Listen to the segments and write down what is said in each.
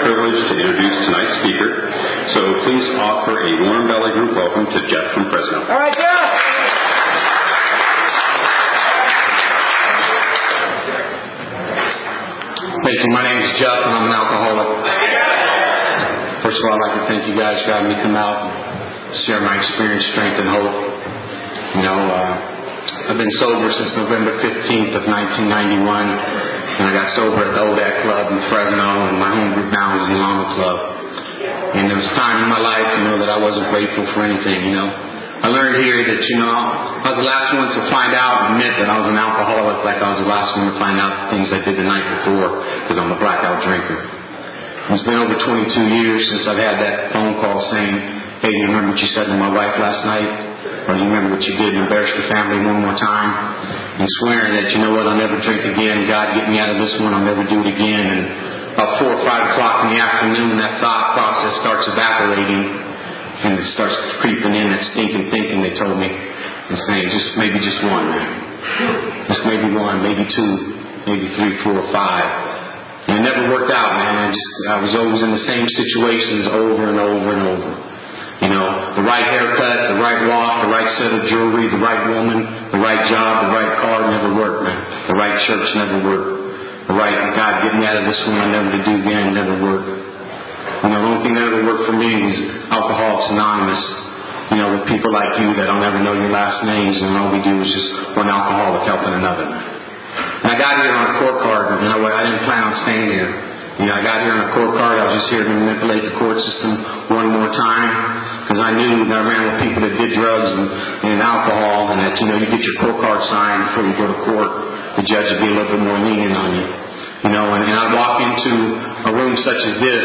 privilege to introduce tonight's speaker, so please offer a warm belly group welcome to Jeff from Fresno. All right, Jeff! Thank you. My name is Jeff, and I'm an alcoholic. First of all, I'd like to thank you guys for having me come out and share my experience, strength, and hope. I've been sober since November 15th of 1991. And I got sober at the ODAC Club in Fresno, and my home group now is the Alamo Club. And there was a time in my life, that I wasn't grateful for anything, I learned here that, I was the last one to find out and admit that I was an alcoholic, like I was the last one to find out the things I did the night before, because I'm a blackout drinker. It's been over 22 years since I've had that phone call saying, hey, you remember what you said to my wife last night? Or you remember what you did and embarrassed the family one more time? And swearing that, I'll never drink again. God, get me out of this one. I'll never do it again. And about 4 or 5 o'clock in the afternoon, that thought process starts evaporating. And it starts creeping in, that stinking thinking they told me. And saying, maybe just one, man. Just maybe one, maybe two, maybe 3, 4, 5. And it never worked out, man. I was always in the same situations over and over and over. The right haircut, the right walk, the right set of jewelry, the right woman, the right job, the right car never worked, man. The right church never worked. The right God, get me out of this one, I never to do again, never worked. The only thing that ever worked for me was Alcoholics Anonymous. With people like you that I'll never know your last names, and all we do is just one alcoholic helping another, man. And I got here on a court card, I didn't plan on staying here. I got here on a court card, I was just here to manipulate the court system one more time. Because I knew that I ran with people that did drugs and alcohol, and that, you get your court card signed before you go to court. The judge would be a little bit more lenient on you. And I'd walk into a room such as this.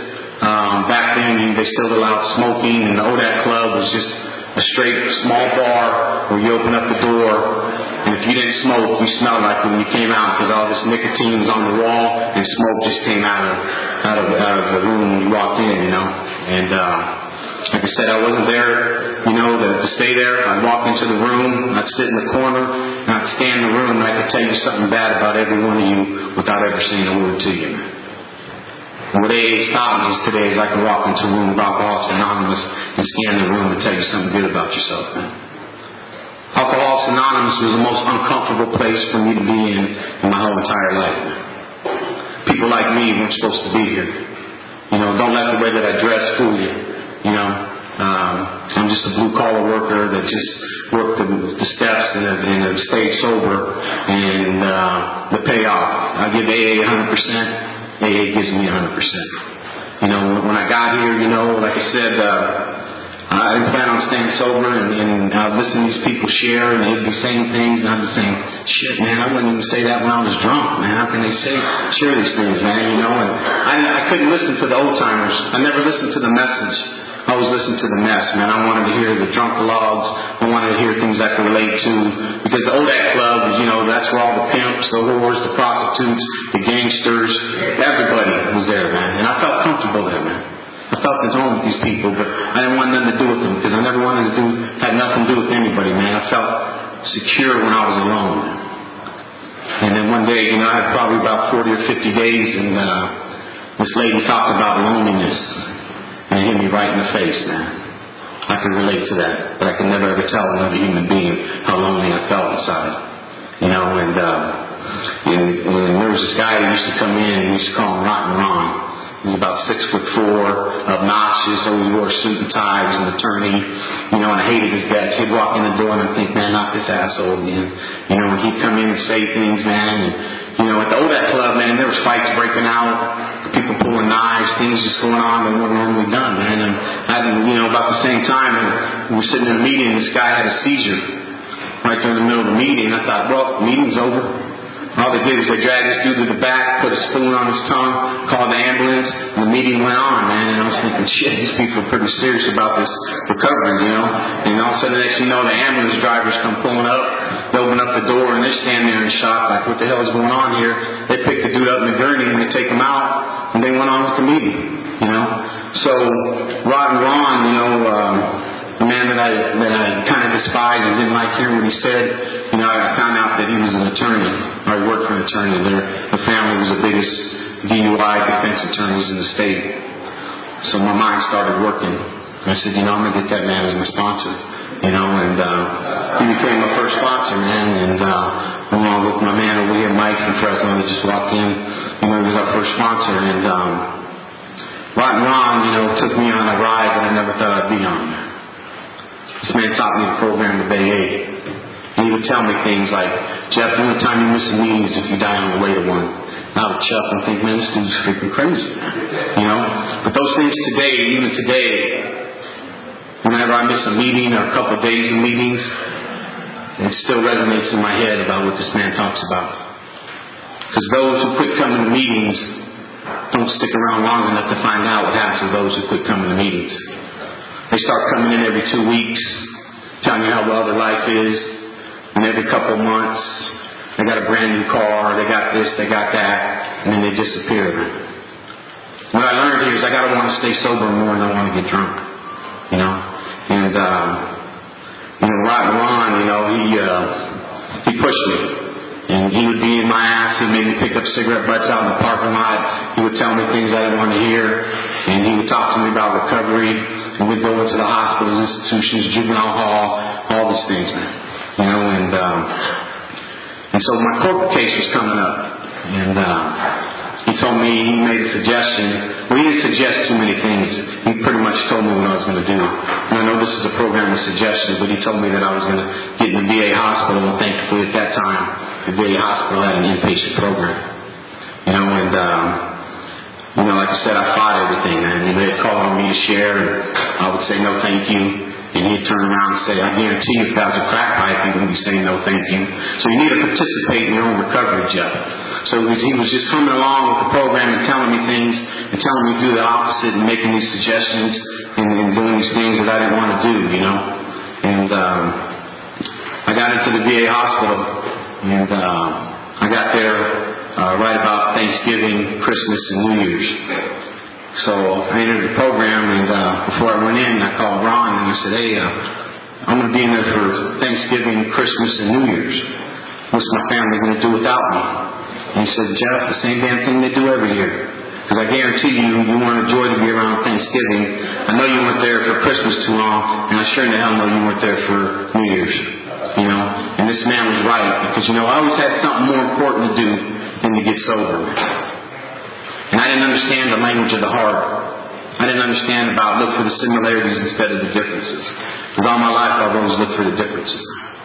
Back then, they still allowed smoking, and the ODAC Club was just a straight small bar where you open up the door, and if you didn't smoke, you smelled like when you came out, because all this nicotine was on the wall, and smoke just came out of the room when you walked in, And like I said, I wasn't there, to stay there. I'd walk into the room, I'd sit in the corner, and I'd stand in the room, and I could tell you something bad about every one of you without ever saying a word to you, man. And what AA taught me is today is I can walk into a room of Alcoholics Anonymous and stand in the room and tell you something good about yourself, man. Alcoholics Anonymous was the most uncomfortable place for me to be in my whole entire life, man. People like me weren't supposed to be here. Don't let the way that I dress fool you. I'm just a blue-collar worker that just worked the steps and have stayed sober. And the payoff, I give AA 100%. AA gives me 100%. When I got here, like I said, I didn't plan on staying sober, and I'd listen to these people share, and they'd be saying things, and I'd be saying, shit, man, I wouldn't even say that when I was drunk, man. How can they share these things, man, And I couldn't listen to the old-timers. I never listened to the message. I always listened to the mess, man. I wanted to hear the drunk logs. I wanted to hear things I could relate to. Because the ODAC Club, that's where all the pimps, the whores, the prostitutes, the gangsters, everybody was there, man. And I felt comfortable there, man. I felt at home with these people, but I didn't want nothing to do with them, because I never wanted to have nothing to do with anybody, man. I felt secure when I was alone. And then one day, I had probably about 40 or 50 days, and this lady talked about loneliness. And it hit me right in the face, man. I could relate to that, but I could never ever tell another human being how lonely I felt inside. And there was this guy who used to come in, and we used to call him Rotten Ron. He was about 6'4", obnoxious, always wore a suit and tie, was an attorney, and I hated his guts. He'd walk in the door and I'd think, man, not this asshole again. And he'd come in and say things, man, and at the ODAC Club, man, there was fights breaking out, people pulling knives, things just going on that weren't normally done, man. And about the same time, we were sitting in a meeting, this guy had a seizure right there in the middle of the meeting. I thought, well, the meeting's over. All they did was they dragged this dude to the back, put a spoon on his tongue, called the ambulance, and the meeting went on, man. And I was thinking, shit, these people are pretty serious about this recovery, And all of a sudden, the next thing you know, the ambulance drivers come pulling up. They open up the door, and they're standing there in shock, like, what the hell is going on here? They pick the dude up in the gurney, and they take him out, and they went on with the meeting, So, Rotten Ron, the man that I kind of despised and didn't like hearing what he said, I found out that he was an attorney, or he worked for an attorney there. The family was the biggest DUI defense attorneys in the state. So my mind started working. I said, I'm going to get that man as my sponsor. And he became my first sponsor, man. And along with my man over here, Mike from Fresno, that just walked in, he was our first sponsor. And Rotten Ron, took me on a ride that I never thought I'd be on. This man taught me the program of Bay 8. And he would tell me things like, Jeff, the only time you miss a meeting is if you die on the way to one. And I would chuckle and think, man, this dude's freaking crazy. But those things today, even today, whenever I miss a meeting or a couple of days of meetings, it still resonates in my head about what this man talks about. Because those who quit coming to meetings don't stick around long enough to find out what happens to those who quit coming to meetings. They start coming in every 2 weeks, telling you how well their life is, and every couple of months, they got a brand new car, they got this, they got that, and then they disappear. What I learned here is I gotta want to stay sober more than I want to get drunk. And Rotten Ron, he pushed me. And he would be in my ass. He made me pick up cigarette butts out in the parking lot. He would tell me things I didn't want to hear. And he would talk to me about recovery. And we'd go into the hospitals, institutions, juvenile hall, all these things, man. And so my court case was coming up. And he told me, he made a suggestion. Well, he didn't suggest too many things. He pretty much told me what I was going to do. And I know this is a program of suggestions, but he told me that I was going to get in the VA hospital. And thankfully at that time, the VA hospital had an inpatient program. Like I said, I fought everything, man. They'd call on me to share, and I would say no thank you. And he'd turn around and say, I guarantee you if that was a crack pipe, he wouldn't be saying no thank you. So you need to participate in your own recovery, Jeff. So he was just coming along with the program and telling me things and telling me to do the opposite and making these suggestions and doing these things that I didn't want to do, And I got into the VA hospital, and I got there right about Thanksgiving, Christmas, and New Year's. So I entered the program, and before I went in, I called Ron and I said, hey, I'm going to be in there for Thanksgiving, Christmas, and New Year's. What's my family going to do without me? And he said, Jeff, the same damn thing they do every year. Because I guarantee you want a joy to be around Thanksgiving. I know you weren't there for Christmas too long, and I sure in the hell know you weren't there for New Year's. And this man was right, because I always had something more important to do than to get sober. And I didn't understand the language of the heart. I didn't understand about look for the similarities instead of the differences. Because all my life I've always looked for the differences.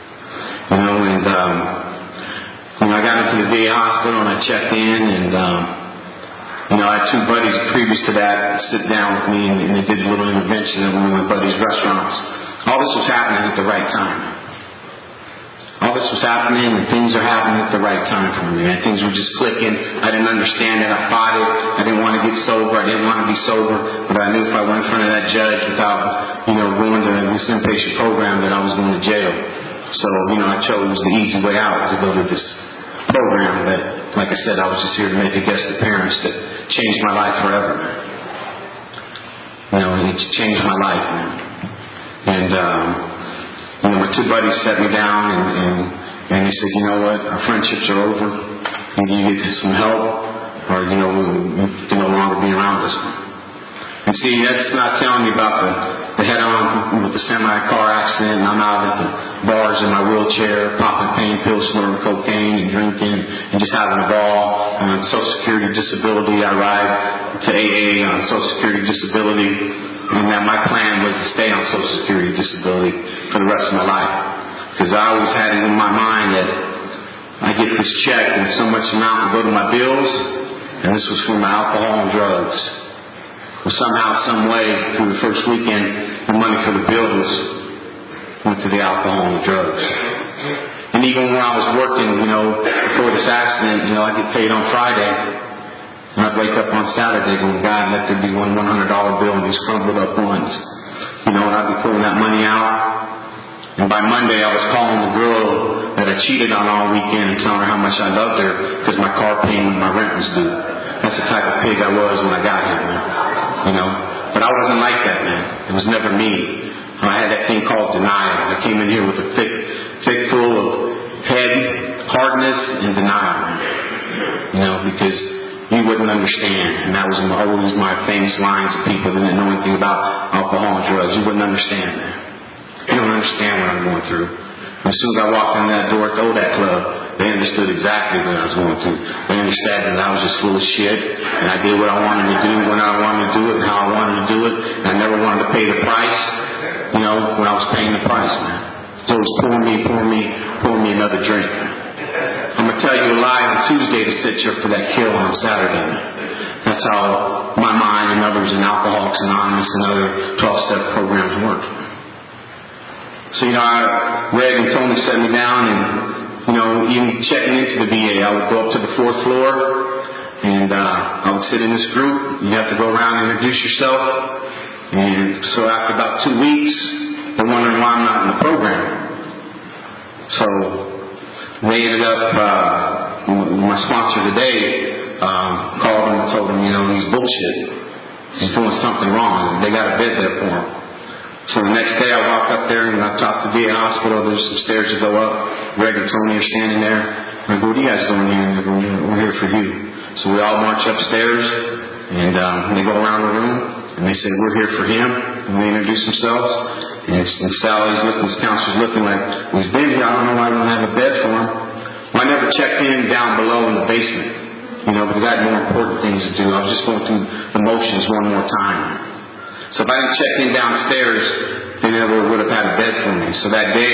I got into the VA hospital and I checked in, and I had two buddies previous to that sit down with me, and they did a little intervention at one of my buddies' restaurants. All this was happening at the right time. All this was happening, and things are happening at the right time for me. And things were just clicking. I didn't understand it. I fought it. I didn't want to get sober. I didn't want to be sober. But I knew if I went in front of that judge without, going to this inpatient program, that I was going to jail. So, I chose the easy way out to go to this program that, like I said, I was just here to make a guest appearance that changed my life forever, man. It changed my life, man. And, my two buddies sat me down and they said, you know what, our friendships are over. You need to get some help, or, you can no longer be around us. And see, that's not telling me about the head-on with the semi-car accident, and I'm out at the bars in my wheelchair, popping pain pills, snorting cocaine, and drinking, and just having a ball. On Social Security disability, I ride to AA on Social Security disability. And that my plan was to stay on Social Security disability for the rest of my life. Because I always had it in my mind that I get this check and so much amount will go to my bills, and this was for my alcohol and drugs. Well, somehow, some way, through the first weekend, the money for the bills went to the alcohol and the drugs. And even when I was working, before this accident, I'd get paid on Friday. And I'd wake up on Saturday going, God, let there be one $100 bill and these crumbled up ones. And I'd be pulling that money out. And by Monday, I was calling the girl that I cheated on all weekend and telling her how much I loved her because my car payment and my rent was due. That's the type of pig I was when I got here, man. But I wasn't like that, man. It was never me. I had that thing called denial. I came in here with a thick full of head, hardness, and denial, man. Because you wouldn't understand. And that was always my famous lines to people that didn't know anything about alcohol and drugs. You wouldn't understand, man. You don't understand what I'm going through. As soon as I walked in that door at the ODAC Club, they understood exactly what I was going through. They understood that I was just full of shit, and I did what I wanted to do, when I wanted to do it, and how I wanted to do it, and I never wanted to pay the price, when I was paying the price, man. So it was pour me another drink. I'm going to tell you a lie on Tuesday to set you up for that kill on Saturday. That's how my mind and others in Alcoholics Anonymous and other 12-step programs work. So, Greg and Tony set me down, and, even checking into the VA, I would go up to the 4th floor, and I would sit in this group. You have to go around and introduce yourself. And so after about 2 weeks, they're wondering why I'm not in the program. So they ended up, my sponsor today called him and told him, he's bullshit. He's doing something wrong. They got a bed there for him. So the next day I walk up there and I talk to VA Hospital. There's some stairs to go up. Greg and Tony are standing there. And I go, what are you guys doing here? And they go, we're here for you. So we all march upstairs, and they go around the room, and they say, we're here for him. And they introduce themselves. And Sally's looking, this counselor's looking like, well, he's been here. I don't know why we don't have a bed for him. Well, I never checked in down below in the basement, because I had more important things to do. I was just going through the motions one more time. So if I didn't check in downstairs, they never would have had a bed for me. So that day,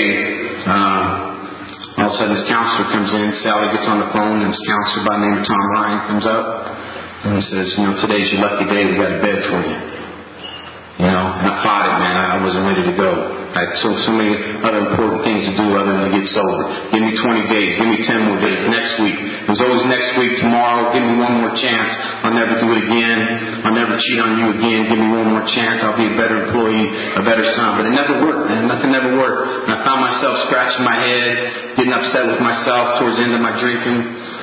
all of a sudden this counselor comes in. Sally gets on the phone, and this counselor by the name of Tom Ryan comes up and he says, today's your lucky day. We got a bed for you. And I fought it, man. I wasn't ready to go. I had so many other important things to do other than to get sober. Give me 20 days. Give me 10 more days. Next week. It was always next week, tomorrow. Give me one more chance. I'll never do it again. I'll never cheat on you again. Give me one more chance. I'll be a better employee, a better son. But it never worked, man. Nothing ever worked. And I found myself scratching my head, getting upset with myself towards the end of my drinking.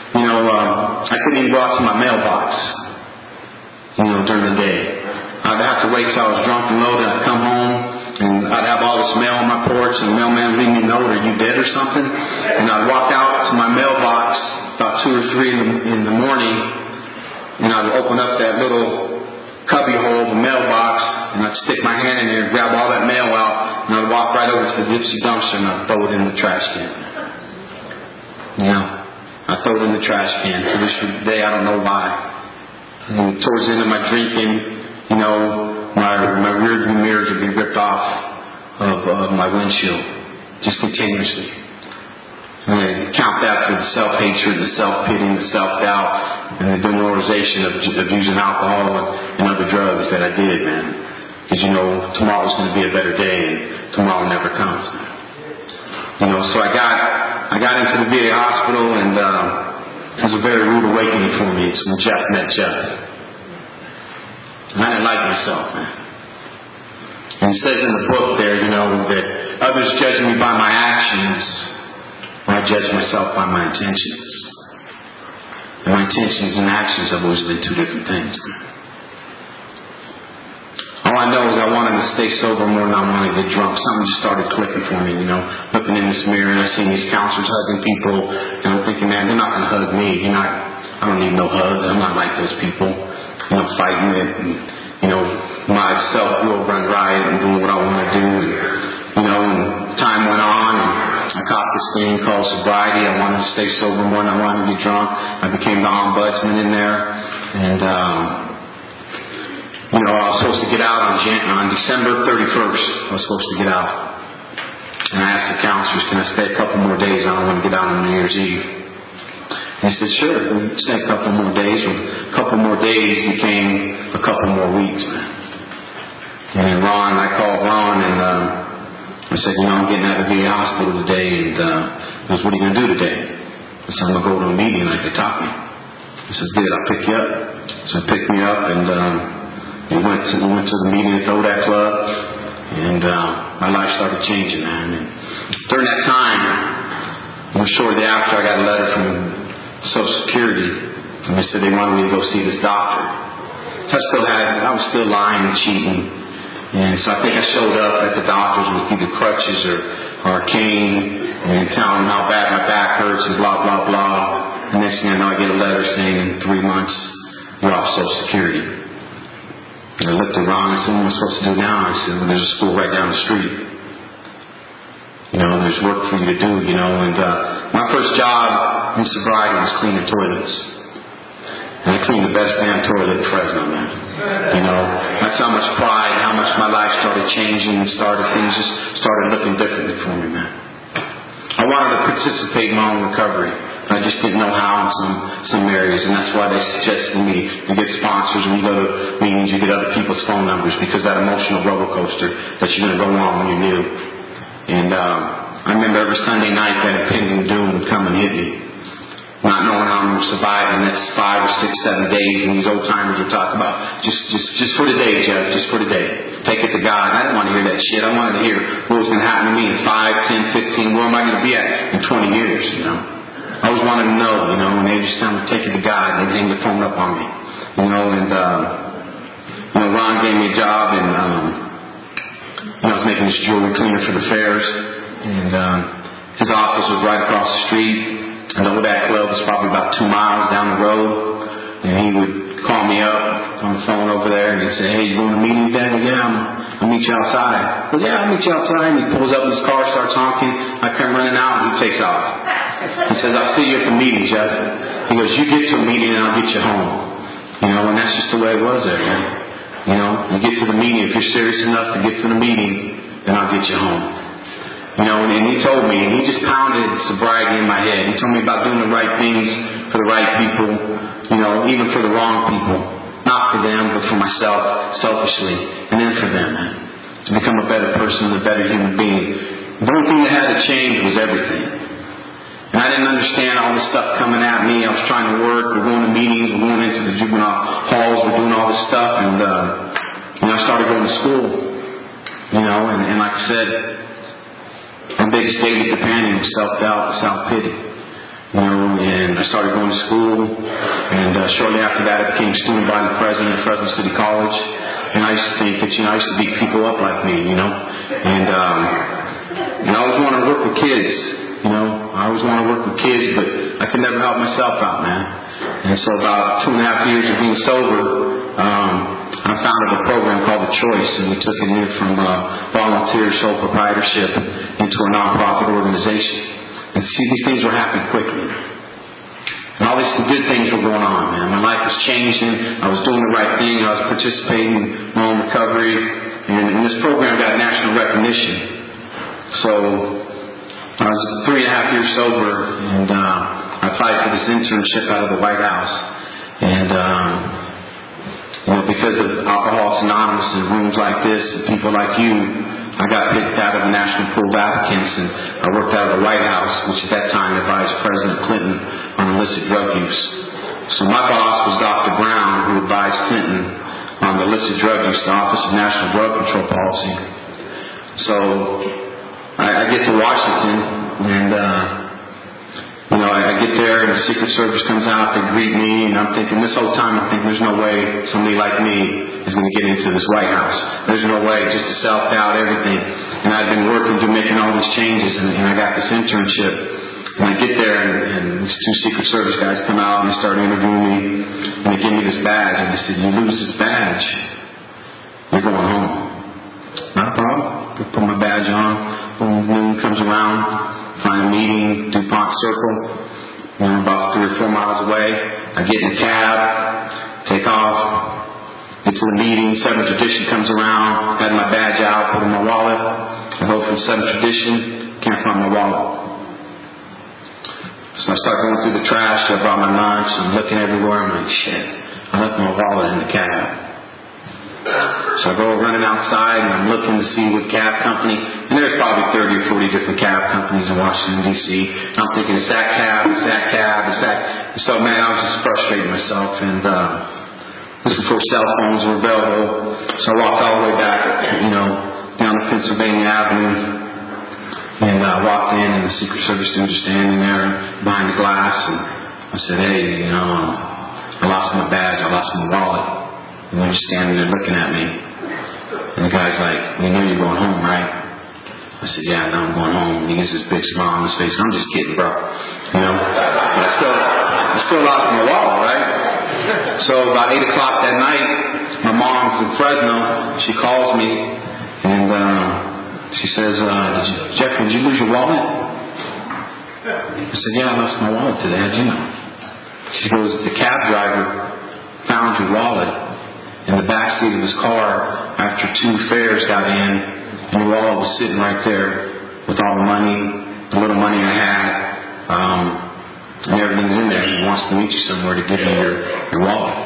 I couldn't even go out to my mailbox, during the day. I'd have to wait till I was drunk and loaded. I'd come home, and I'd have all this mail on my porch, and the mailman would leave me a note, are you dead or something? And I'd walk out to my mailbox about 2 or 3 in the morning, and I'd open up that little cubby hole of the mailbox, and I'd stick my hand in there and grab all that mail out, and I'd walk right over to the gypsy dumpster, and I'd throw it in the trash can. I throw it in the trash can. To this day, I don't know why. And towards the end of my drinking, my rearview mirrors would be ripped off of my windshield, just continuously. And I count that for the self-hatred, the self-pity, the self-doubt, and the demoralization of using alcohol and other drugs that I did, man. Because tomorrow's going to be a better day, and tomorrow never comes. So I got into the VA hospital, and it was a very rude awakening for me. It's when Jeff met Jeff. And I didn't like myself, man. And it says in the book there, that others judge me by my actions, or I judge myself by my intentions. And my intentions and actions have always been 2 different things, man. All I know is I wanted to stay sober more than I wanted to get drunk. Something just started clicking for me, looking in this mirror, and I seen these counselors hugging people, and I'm thinking, man, they're not going to hug me. I don't need no hug. I'm not like those people. Fighting it, and, my self-will run riot and doing what I want to do. And time went on, and I caught this thing called sobriety. I wanted to stay sober more than I wanted to get drunk. I became the ombudsman in there, and, I was supposed to get out on December 31st. I was supposed to get out. And I asked the counselors, can I stay a couple more days? I don't want to get out on New Year's Eve. And he said, sure, we'll stay a couple more days. A couple more days became a couple more weeks, man. And I called Ron, and I said, I'm getting out of the hospital today, and he goes, what are you going to do today? I said, I'm going to go to a meeting like they taught me. He says, good, I'll pick you up. So he picked me up, and we went to the meeting at the ODAC Club, and my life started changing, man. And during that time, shortly after, I got a letter from Social Security, and they said they wanted me to go see this doctor. So I was still lying and cheating, and so I think I showed up at the doctor's with either crutches or a cane, and telling them how bad my back hurts and blah blah blah. And next thing I know, I get a letter saying in 3 months you're off Social Security. And I looked at Ron and said, what am I supposed to do now? He said, well, there's a school right down the street. There's work for you to do, And my first job in sobriety was cleaning toilets. And I cleaned the best damn toilet in Fresno, man. That's how much pride, how much my life started changing and things just started looking differently for me, man. I wanted to participate in my own recovery. I just didn't know how in some areas, and that's why they suggested me to get sponsors. When you go to meetings, you get other people's phone numbers, because that emotional roller coaster that you're going to go on when you're new. And I remember every Sunday night that impending doom would come and hit me, not knowing how I'm going to survive the next 5 or 6, 7 days. And these old timers would talk about just for the day, Jeff, just for the day. Take it to God. I didn't want to hear that shit. I wanted to hear what was going to happen to me in 5, 10, 15. Where am I going to be at in 20 years? I always wanted to know, and they just tell me, take it to God, and they'd hang the phone up on me, and Ron gave me a job, and I was making this jewelry cleaner for the fairs, and his office was right across the street, and the ODAC club was probably about 2 miles down the road, and he would call me up on the phone over there, and he'd say, hey, you going to meet me, Dad? Well, yeah, I'll meet you outside. Well, yeah, I'll meet you outside. And he pulls up in his car, starts honking. I come running out, and he takes off. He says, I'll see you at the meeting, Jeff. He goes, you get to a meeting and I'll get you home. And that's just the way it was there, man. You get to the meeting. If you're serious enough to get to the meeting, then I'll get you home. And he told me, and he just pounded sobriety in my head. He told me about doing the right things for the right people, even for the wrong people. Not for them, but for myself, selfishly. And then for them, man. To become a better person, a better human being. The only thing that had to change was everything. And I didn't understand all this stuff coming at me. I was trying to work. We're going to meetings. We're going into the juvenile halls. We're doing all this stuff. And I started going to school. And like I said, my biggest daily companion was self-doubt and self-pity. And I started going to school. And shortly after that, I became student body president at Fresno City College. And I used to think that, I used to beat people up like me, And I always wanted to work with kids. I always wanted to work with kids, but I could never help myself out, man. And so about 2.5 years of being sober, I founded a program called The Choice, and we took it in from volunteer sole proprietorship into a nonprofit organization. And see, these things were happening quickly. And all these good things were going on, man. My life was changing. I was doing the right thing. I was participating in my own recovery. And this program got national recognition. So I was 3.5 years sober, and I applied for this internship out of the White House. And, because of Alcoholics Anonymous and rooms like this and people like you, I got picked out of the national pool of applicants, and I worked out of the White House, which at that time advised President Clinton on illicit drug use. So my boss was Dr. Brown, who advised Clinton on the illicit drug use, the Office of National Drug Control Policy. So I get to Washington, and I get there, and the Secret Service comes out, they greet me, and I'm thinking, this whole time I'm thinking, there's no way somebody like me is going to get into this White House. There's no way, just to self-doubt everything. And I've been working to making all these changes, and I got this internship. And I get there, and these 2 Secret Service guys come out, and they start interviewing me, and they give me this badge, and they said, you lose this badge, you're going home. Not a problem. I put my badge on. When noon comes around, find a meeting, DuPont Circle, about 3 or 4 miles away. I get in a cab, take off, get to the meeting. Seventh Tradition comes around, got my badge out, put it in my wallet. I go from Seventh Tradition, can't find my wallet. So I start going through the trash. I brought my lunch. I'm looking everywhere. I'm like, shit, I left my wallet in the cab. So I go running outside, and I'm looking to see what cab company. And there's probably 30 or 40 different cab companies in Washington, D.C. And I'm thinking, it's that cab, it's that cab, it's that. And so, man, I was just frustrating myself. And this was before cell phones were available. So I walked all the way back, down to Pennsylvania Avenue. And I walked in, and the Secret Service dudes are standing there behind the glass. And I said, hey, I lost my badge, I lost my wallet. And they're just standing there looking at me. And the guy's like, you know you're going home, right? I said, yeah, now I'm going home. And he gets this big smile on his face. I'm just kidding, bro. But I still lost my wallet, right? So about 8 o'clock that night, my mom's in Fresno. She calls me and she says, Jeff, did you lose your wallet? I said, yeah, I lost my wallet today. How'd you know? She goes, the cab driver found your wallet in the back seat of his car after 2 fares got in, and your wallet was sitting right there with all the money, the little money I had, and everything's in there. He wants to meet you somewhere to give you your wallet.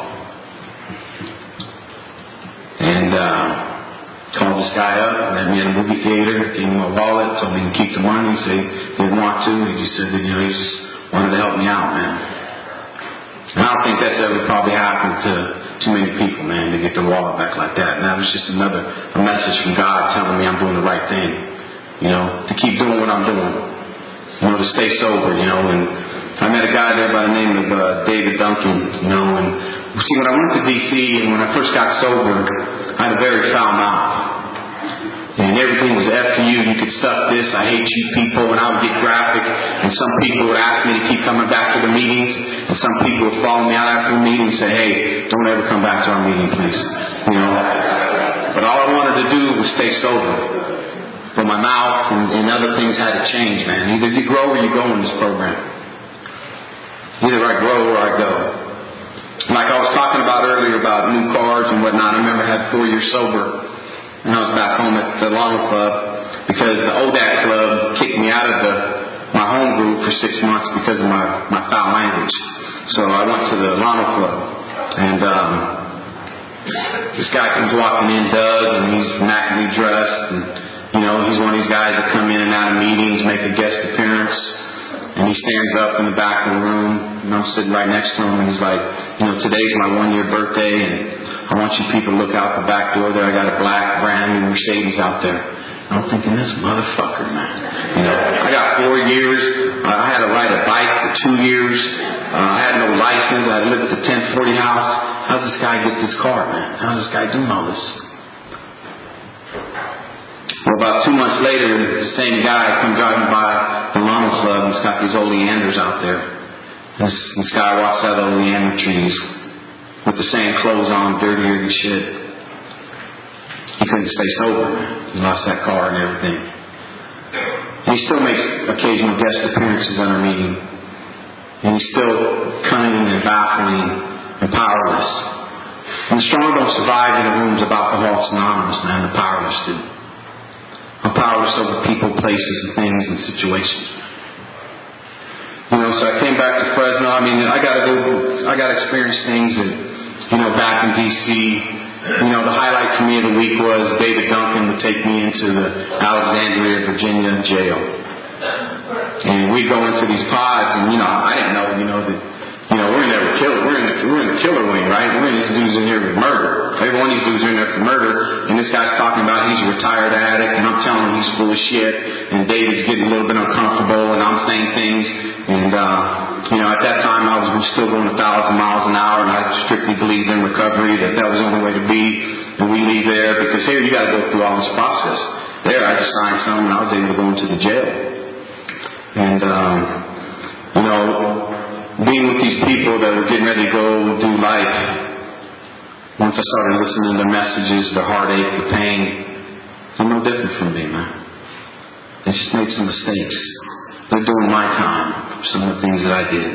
And called this guy up, met me at a movie theater, gave me my wallet, told me to keep the money. He said he didn't want to. He just said that, he just wanted to help me out, man. And I don't think that's ever probably happened to too many people, man, to get their wallet back like that. And that was just a message from God telling me I'm doing the right thing, to keep doing what I'm doing, to stay sober, and I met a guy there by the name of David Duncan, and see, when I went to D.C. and when I first got sober, I had a very foul mouth. And everything was F to you could suck this, I hate you people, and I would get graphic, and some people would ask me to keep coming back to the meetings, and some people would follow me out after the meeting and say, hey, don't ever come back to our meeting, please. But all I wanted to do was stay sober. But my mouth and other things had to change, man. Either you grow or you go in this program. Either I grow or I go. Like I was talking about earlier about new cars and whatnot, I remember I had 4 years sober. And I was back home at the Llama Club because the ODAC Club kicked me out of my home group for 6 months because of my foul language. So I went to the Llama Club, and this guy comes walking in, Doug, and he's immaculately dressed, and he's one of these guys that come in and out of meetings, make a guest appearance, and he stands up in the back of the room, and I'm sitting right next to him, and he's like, today's my 1-year birthday, and I want you people to look out the back door there. I got a black, brand new Mercedes out there. I'm thinking, this motherfucker, man. I got 4 years. I had to ride a bike for 2 years. I had no license. I lived at the 1040 house. How's this guy get this car, man? How's this guy doing all this? Well, about 2 months later, the same guy come driving by the Llama Club, and he's got these oleanders out there. This guy walks out of the oleander trees with the same clothes on, dirtier than shit. He couldn't stay sober, man. He lost that car and everything. And he still makes occasional guest appearances at our meeting. And he's still cunning and baffling and powerless. And the strong don't survive in the rooms of Alcoholics Anonymous, man. The powerless do. I'm powerless over people, places, and things and situations. So I came back to Fresno. I got to experience things that, back in D.C., the highlight for me of the week was David Duncan would take me into the Alexandria, Virginia jail. And we'd go into these pods, and, I didn't know, that, we're in there with killer. We're in the killer wing, right? We're in these dudes in here with murder. Every one of these dudes are in there for murder, and this guy's talking about he's a retired addict, and I'm telling him he's full of shit, and David's getting a little bit uncomfortable, and I'm saying things, and, at that time I was still going 1,000 miles an hour, and I strictly believed in recovery, that was the only way to be, and we leave there, because here you got to go through all this process. There, I just signed something, and I was able to go into the jail. And, being with these people that were getting ready to go do life, once I started listening to their messages, their heartache, the pain, they're no different from me, man. They just made some mistakes. They're doing my time for some of the things that I did.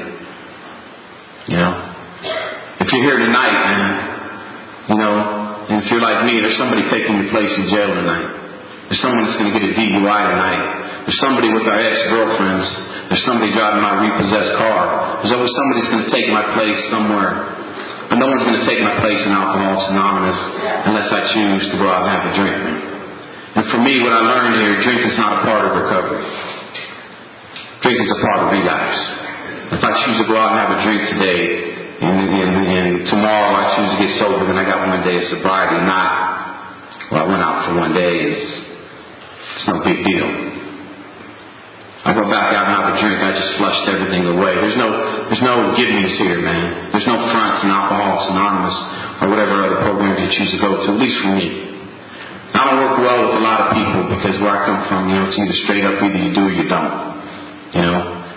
If you're here tonight, man, and if you're like me, there's somebody taking your place in jail tonight. There's someone that's going to get a DUI tonight. There's somebody with our ex-girlfriends. There's somebody driving my repossessed car. There's always somebody that's going to take my place somewhere. But no one's going to take my place in Alcoholics Anonymous unless I choose to go out and have a drink. And for me, what I learned here, drinking's not a part of recovery. Drinking's a part of relapse. If I choose to go out and have a drink today, and tomorrow I choose to get sober, then I got 1 day of sobriety. I went out for 1 day. It's no big deal. I go back out and have a drink, I just flushed everything away. There's no give-me's here, man. There's no fronts in Alcoholics Anonymous or whatever other programs you choose to go to, at least for me. I don't work well with a lot of people because where I come from, it's either straight up, either you do or you don't.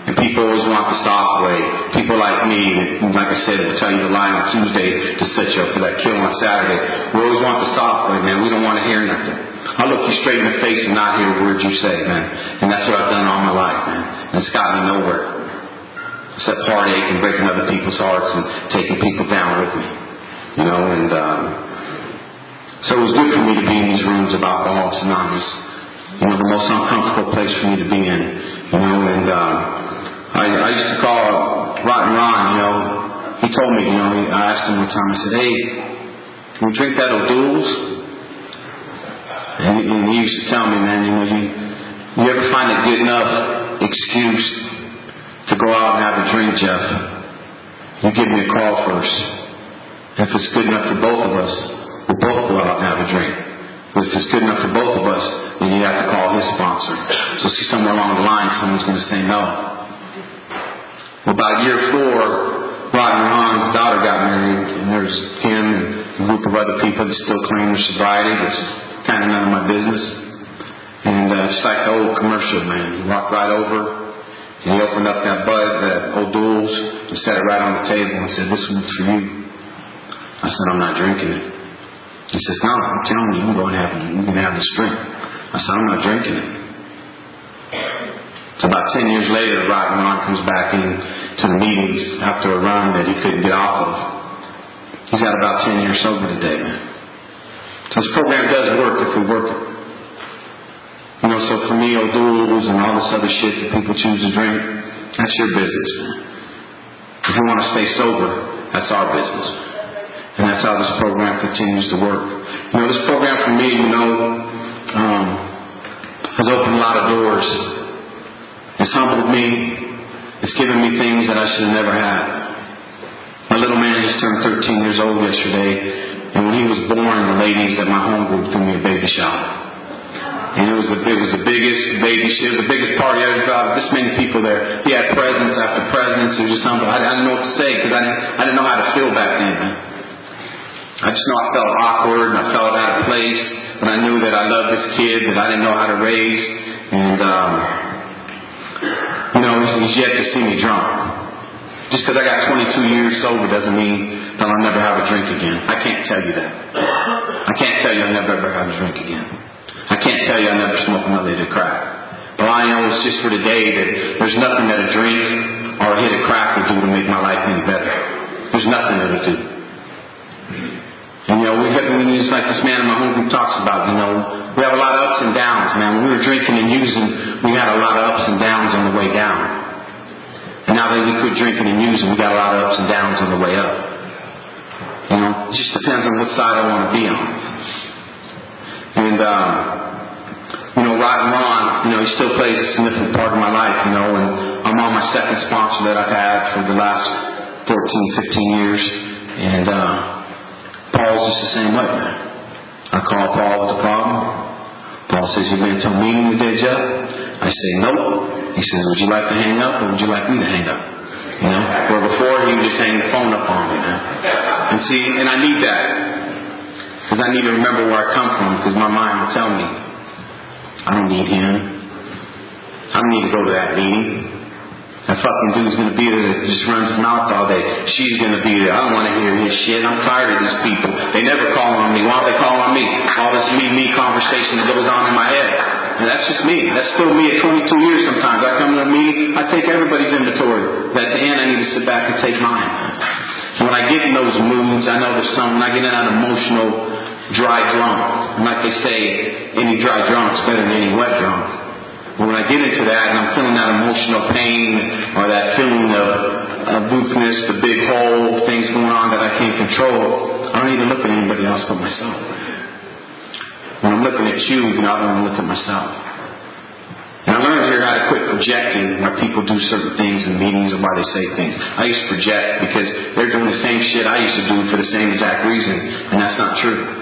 And people always want the soft way. People like me, that, like I said, will tell you to lie on Tuesday to set you up for that kill on Saturday. We always want the soft way, man. We don't want to hear nothing. I'll look you straight in the face and not hear a word you say, man. And that's what I've done all my life, man. And it's gotten me nowhere. Except heartache and breaking other people's hearts and taking people down with me. You know, and so it was good for me to be in these rooms of Alcoholics Anonymous. You know, the most uncomfortable place for me to be in. You know, and I used to call Rotten Ron, you know. He told me, you know, I asked him one time, I said, hey, can we drink that O'Doul's? And he used to tell me, man, you know, you ever find a good enough excuse to go out and have a drink, Jeff, you give me a call first. If it's good enough for both of us, we'll both go out and have a drink. But if it's good enough for both of us, then you have to call his sponsor. So see, somewhere along the line, someone's going to say no. Well, about year 4, Rod and Ron's daughter got married, and there's him and a group of other people that still claim their sobriety, but it's kind of none of my business. And just like the old commercial, man, he walked right over, and he opened up that O'Doul's, and set it right on the table and said, this one's for you. I said, I'm not drinking it. He says, no, I'm telling you, you can have this drink. I said, I'm not drinking it. So about 10 years later, Rod and Ron comes back in to the meetings after a run that he couldn't get off of. He's got about 10 years sober today, man. So this program does work if we work it. You know, so for me, O'Doul's and all this other shit that people choose to drink, that's your business, man. If you want to stay sober, that's our business. And that's how this program continues to work. You know, this program for me, you know, has opened a lot of doors. It's humbled me. It's given me things that I should have never had. My little man just turned 13 years old yesterday. And when he was born, the ladies at my home group threw me a baby shower. And it was the biggest baby shower. It was the biggest party I ever had. This many people there. He had presents after presents. It was just something. I didn't know what to say because I didn't know how to feel back then, man. I just know I felt awkward and I felt out of place, but I knew that I loved this kid that I didn't know how to raise, and you know, he's yet to see me drunk. Just because I got 22 years sober doesn't mean that I'll never have a drink again. I can't tell you that. I can't tell you I'll never ever have a drink again. I can't tell you I'll never smoke another hit of crack. But all I know is just for today that there's nothing that a drink or a hit of crack will do to make my life any better. There's nothing that it'll do. And, you know, it's like this man in my home group talks about, you know, we have a lot of ups and downs, man. When we were drinking and using, we had a lot of ups and downs on the way down. And now that we quit drinking and using, we got a lot of ups and downs on the way up. You know, it just depends on what side I want to be on. And, you know, Rod and Ron, you know, he still plays a significant part of my life, you know, and I'm on my second sponsor that I've had for the last 14, 15 years. And, Paul's just the same way, man. I call Paul with the problem. Paul says, you been to a meeting today, Jeff? I say, nope. He says, would you like to hang up or would you like me to hang up? You know? Where before he would just hang the phone up on me, man. And see, and I need that. Because I need to remember where I come from, because my mind will tell me, I don't need him. I don't need to go to that meeting. That fucking dude's going to be there that just runs his mouth all day. She's going to be there. I don't want to hear his shit. I'm tired of these people. They never call on me. Why don't they call on me? All this me conversation that goes on in my head. And that's just me. That's still me at 22 years sometimes. I come to a meeting, I take everybody's inventory. But at the end, I need to sit back and take mine. And when I get in those moods, I know there's something. I get in that emotional dry drunk. And like they say, any dry drunk's better than any wet drunk. When I get into that and I'm feeling that emotional pain or that feeling of weakness, the big hole, things going on that I can't control, I don't even look at anybody else but myself. When I'm looking at you, I don't want to look at myself. And I learned here how to quit projecting why people do certain things in meetings and why they say things. I used to project because they're doing the same shit I used to do for the same exact reason, and that's not true.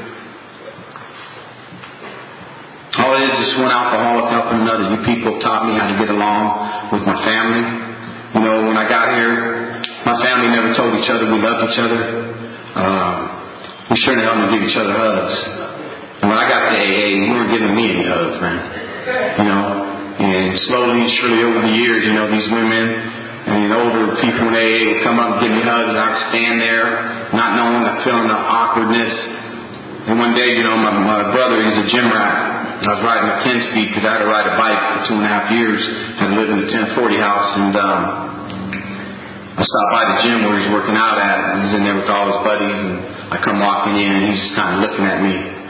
All it is one alcoholic helping another. You people taught me how to get along with my family. You know, when I got here, my family never told each other we loved each other. We sure helped give each other hugs. And when I got to AA, you weren't giving me any hugs, man. You know, And slowly and surely over the years, these women and older people in AA would come up and give me hugs, and I'd stand there, not knowing, feeling the awkwardness. And one day, my brother, he's a gym rat. I was riding a 10-speed because I had to ride a bike for 2.5 years. I had to live in a 1040 house, and I stopped by the gym where he's working out at, and he's in there with all his buddies, and I come walking in, and he's just kind of looking at me,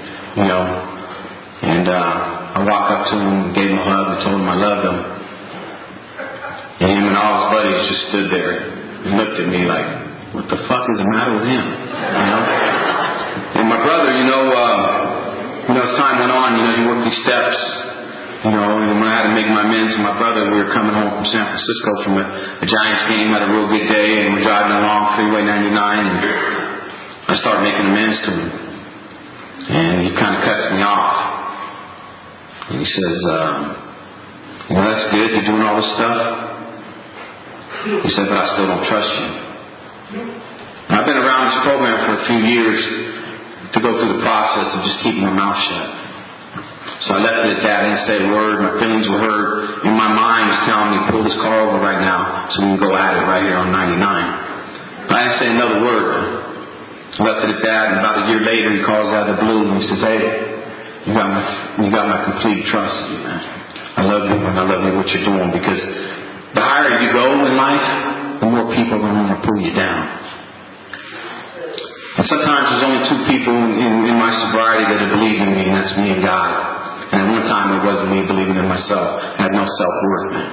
and I walked up to him and gave him a hug and told him I loved him. And him and all his buddies just stood there and looked at me like, what the fuck is the matter with him? And my brother, as time went on, he worked these steps, and when I had to make my amends to my brother, we were coming home from San Francisco from a Giants game, had a real good day, and we're driving along Freeway 99, and I started making amends to him. And he kind of cuts me off. And he says, that's good, you're doing all this stuff. He said, but I still don't trust you. And I've been around this program for a few years to go through the process of just keeping my mouth shut. So I left it at that. I didn't say a word. My feelings were hurt. And my mind was telling me, pull this car over right now so we can go at it right here on 99. But I didn't say another word. I left it at that. And about a year later, he calls out of the blue and he says, hey, you got my complete trust in you, man. I love you, and I love you what you're doing, because the higher you go in life, the more people are going to pull you down. And sometimes there's only two people in my sobriety that have believed in me, and that's me and God. And at one time it wasn't me believing in myself. I had no self-worth, man.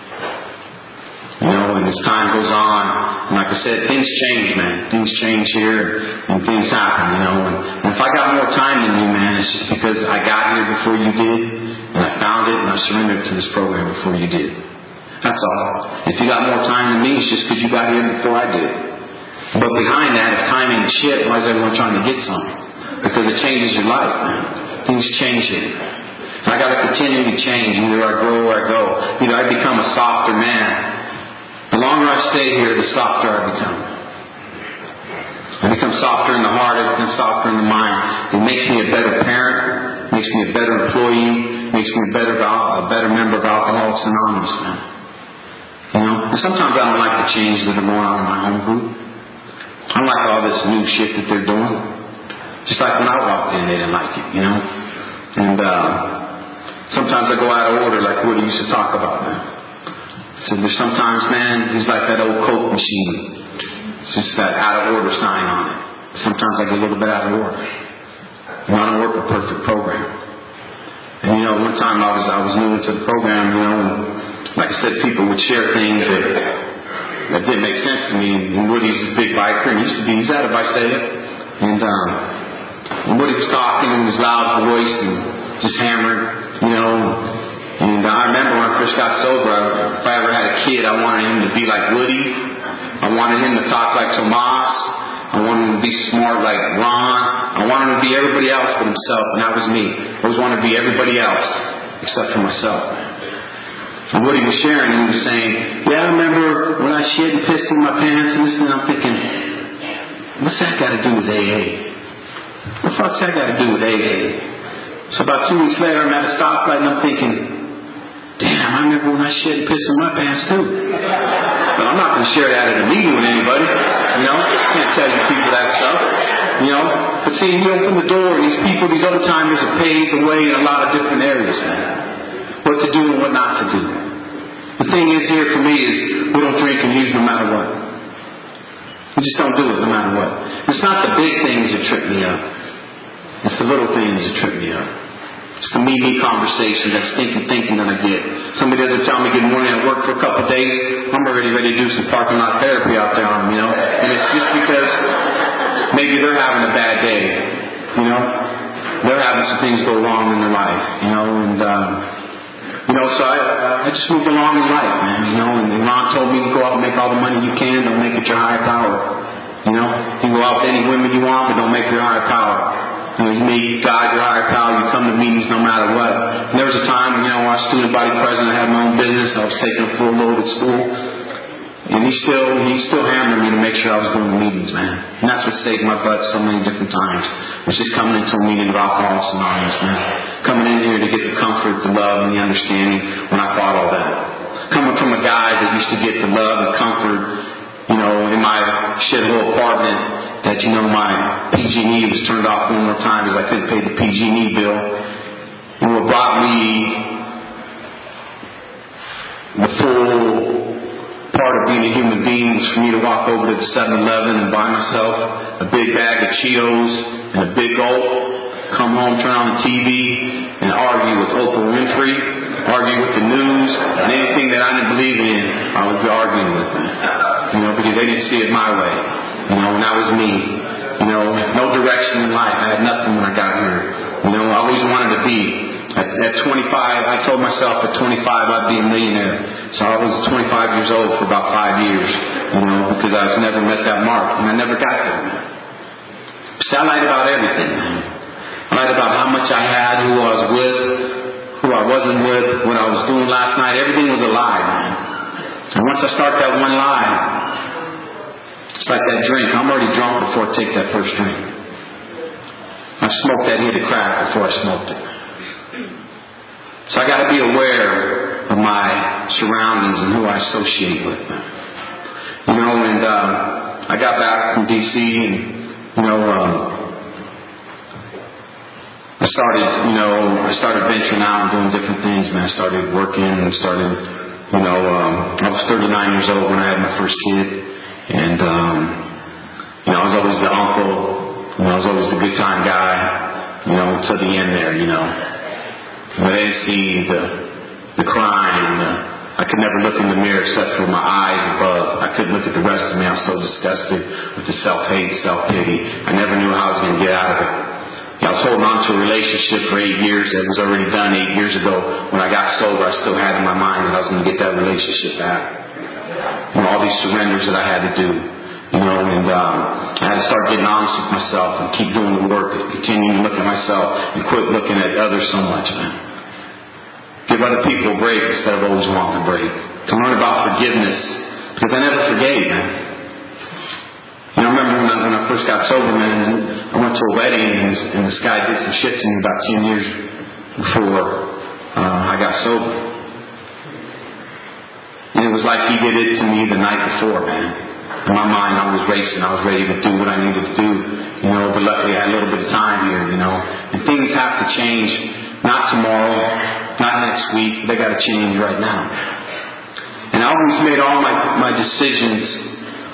And as time goes on, and like I said, things change, man. Things change here, and things happen, And if I got more time than you, man, it's just because I got here before you did, and I found it, and I surrendered to this program before you did. That's all. If you got more time than me, it's just because you got here before I did. But behind that, if time ain't shit, why is everyone trying to get something? Because it changes your life, man. Things change here. And I got to continue to change. Either I grow or I go. Either I become a softer man. The longer I stay here, the softer I become. I become softer in the heart. I become softer in the mind. It makes me a better parent. Makes me a better employee. Makes me a better member of Alcoholics Anonymous, man. And sometimes I don't like the changes that are going on in my home group. I don't like all this new shit that they're doing. Just like when I walked in, they didn't like it, And sometimes I go out of order, like Woody used to talk about, man. So there's sometimes, man, he's like that old Coke machine. It's just that out of order sign on it. Sometimes I get a little bit out of order. I don't work a perfect program. And one time I was new into the program, and like I said, people would share things that didn't make sense to me. And Woody's this big biker, and he's out of Visalia. And Woody was talking in his loud voice and just hammered, And I remember when I first got sober, if I ever had a kid, I wanted him to be like Woody. I wanted him to talk like Tomas. I wanted him to be smart like Ron. I wanted him to be everybody else but himself, and that was me. I always wanted to be everybody else except for myself. And Woody was sharing, and he was saying, yeah, I remember when I shit and pissed in my pants and this, and I'm thinking, what's that got to do with AA? What the fuck's that got to do with AA? So about 2 weeks later, I'm at a stoplight, and I'm thinking, damn, I remember when I shit and pissed in my pants too. But I'm not going to share that at a meeting with anybody. Can't tell you people that stuff. But see, you open the door, and these people, these other timers have paved the way in a lot of different areas, man. What to do and what not to do. The thing is here for me is we don't drink and use no matter what. We just don't do it no matter what. It's not the big things that trip me up. It's the little things that trip me up. It's the me conversation, that stinking thinking that I get. Somebody doesn't tell me good morning at work for a couple of days, I'm already ready to do some parking lot therapy out there on them, And it's just because maybe they're having a bad day, They're having some things go wrong in their life, So I just moved along in life, man, And Ron told me to go out and make all the money you can, don't make it your higher power. You can go out with any women you want, but don't make your higher power. You make God your higher power. You come to meetings no matter what. And there was a time, when I was student body president, I had my own business. I was taking a full load at school. And he still hammered me to make sure I was going to meetings, man. And that's what saved my butt so many different times. It was just coming into a meeting of Alcoholics Anonymous, man. Coming in here to get the comfort, the love, and the understanding when I thought all that. Coming from a guy that used to get the love and comfort, in my shithole apartment, that, my PG&E was turned off one more time because I couldn't pay the PG&E bill. And what brought me the full part of being a human being was for me to walk over to the 7-Eleven and buy myself a big bag of Cheetos and a big gulp, come home, turn on the TV, and argue with Oprah Winfrey, argue with the news, and anything that I didn't believe in, I would be arguing with them. Because they didn't see it my way. And that was me. No direction in life. I had nothing when I got here. I always wanted to be. At 25, I told myself at 25 I'd be a millionaire. So I was 25 years old for about 5 years, because I was never met that mark. And I never got there. So I lied about everything. I lied about how much I had, who I was with, who I wasn't with, what I was doing last night. Everything was a lie, man. And once I start that one lie, it's like that drink. I'm already drunk before I take that first drink. I've smoked that hit of crack before I smoked it. So I got to be aware of my surroundings and who I associate with. And I got back from D.C. and I started venturing out and doing different things. Man, I started working and started. I was 39 years old when I had my first kid, and I was always the uncle. I was always the good time guy. To the end there. But I didn't see the crime. I could never look in the mirror except for my eyes above. I couldn't look at the rest of me. I was so disgusted with the self-hate, self-pity. I never knew how I was going to get out of it. I was holding on to a relationship for 8 years that was already done 8 years ago. When I got sober, I still had in my mind that I was going to get that relationship back. All these surrenders that I had to do. And I had to start getting honest with myself and keep doing the work and continue to look at myself and quit looking at others so much, man. Give other people a break instead of always wanting a break. To learn about forgiveness, because I never forgave, man. I remember when I first got sober, man, I went to a wedding and this guy did some shit to me about 10 years before I got sober. And it was like he did it to me the night before, man. In my mind, I was racing. I was ready to do what I needed to do, but luckily I had a little bit of time here, And things have to change, not tomorrow, not next week. They got to change right now. And I always made all my decisions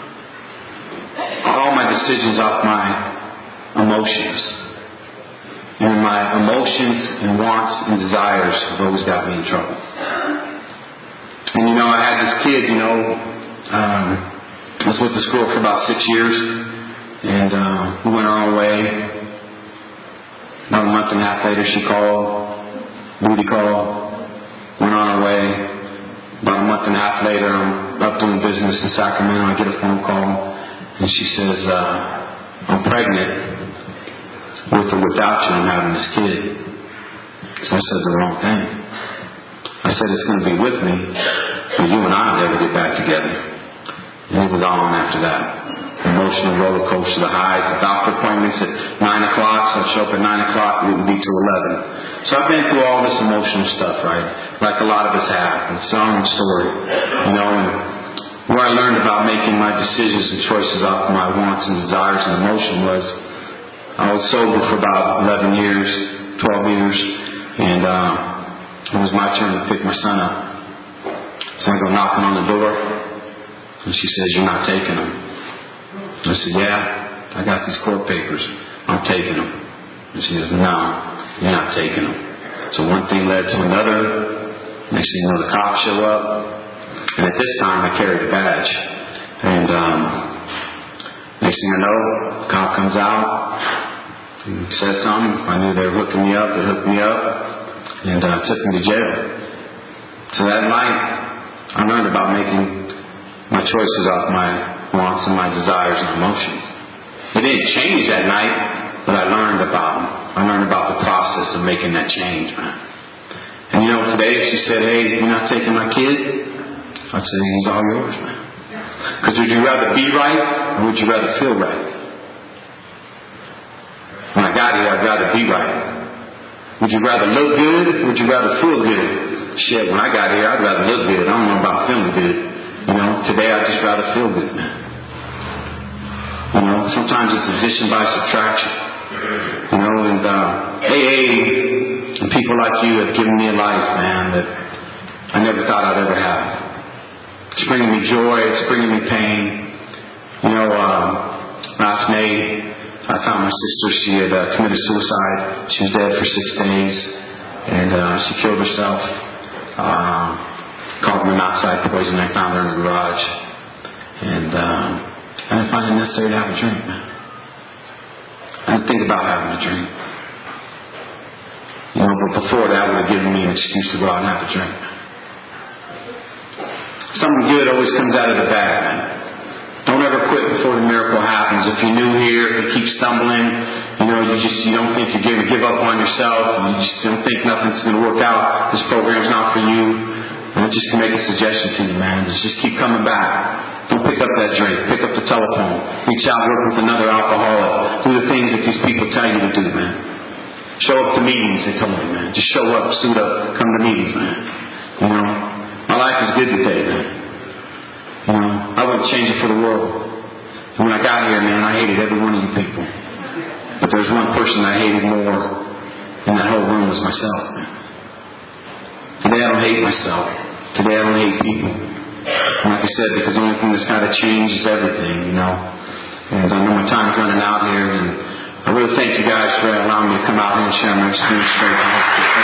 off my emotions. And my emotions and wants and desires have always got me in trouble. And I had this kid, I was with this girl for about 6 years, and we went our own way. About a month and a half later, she called, booty call, went on our way. About a month and a half later, I'm up doing business in Sacramento. I get a phone call, and she says, I'm pregnant with or without you. I'm having this kid. So I said the wrong thing. I said it's going to be with me, but you and I will never get back together. And it was on after that. Emotional roller coaster, the highs, the doctor appointments at 9 o'clock, so I'd show up at 9 o'clock, it would be till 11. So I've been through all this emotional stuff, right? Like a lot of us have. It's our own story. And where I learned about making my decisions and choices off my wants and desires and emotion was, I was sober for about 11 years, 12 years, and it was my turn to pick my son up. So I go knocking on the door. And she says, you're not taking them. I said, yeah, I got these court papers. I'm taking them. And she says, no, you're not taking them. So one thing led to another. Next thing you know, the cops show up. And at this time, I carried a badge. And next thing I know, the cop comes out and said something. I knew they were hooking me up. They hooked me up and took me to jail. So that night, I learned about making my choices off my wants and my desires and emotions. It didn't change that night, but I learned about them. I learned about the process of making that change, man. And today if she said, hey, you're not taking my kid, I'd say, he's all yours, man. Because would you rather be right or would you rather feel right? rather be right? Would you rather look good or would you rather feel good? Shit, when I got here, I'd rather look good. I don't know about feeling good. Today I'd just rather feel good, man. Sometimes it's addition by subtraction. And AA and people like you have given me a life, man, that I never thought I'd ever have. It's bringing me joy. It's bringing me pain. Last May, I found my sister. She had committed suicide. She was dead for 6 days. And she killed herself. Carbon monoxide poison. I found her in the garage. And I didn't find it necessary to have a drink, man. I didn't think about having a drink. But before that would have given me an excuse to go out and have a drink. Something good always comes out of the bad, man. Don't ever quit before the miracle happens. If you're new here, if you keep stumbling, you don't think you're going to give up on yourself, and you just don't think nothing's going to work out, this program's not for you, and just to make a suggestion to you, man, just keep coming back. Don't pick up that drink. Pick up the telephone. Reach out, work with another alcoholic. Do the things that these people tell you to do, man. Show up to meetings, they told me, man. Just show up, suit up, come to meetings, man. My life is good today, man. I wouldn't change it for the world. And when I got here, man, I hated every one of you people. But there's one person I hated more in that whole room was myself, man. Today I don't hate myself. Today I don't hate people. And like I said, because the only thing that's got to change is everything, And I know my time's running out here, and I really thank you guys for allowing me to come out here and share my experience.